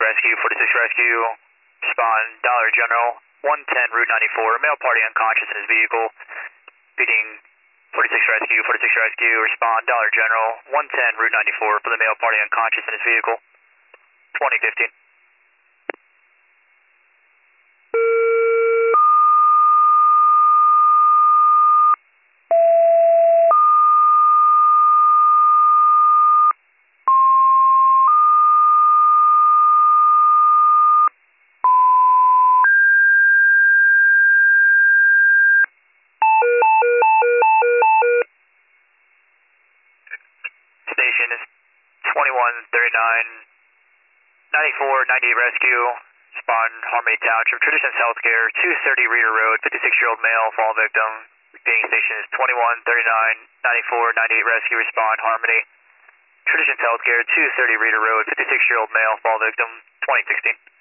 Rescue, 46 Rescue, respond, Dollar General, 110 Route 94, male party unconscious in his vehicle, beating 46 Rescue, 46 Rescue, respond, Dollar General, 110 Route 94 for the male party unconscious in his vehicle, 2015. Station is 2139 9498 Rescue, respond Harmony Township, Traditions Healthcare, 230 Reeder Road, 56-year-old male, fall victim. Being station is 2139 9498 Rescue, respond Harmony. Traditions Healthcare, 230 Reeder Road, 56-year-old male, fall victim, 2016.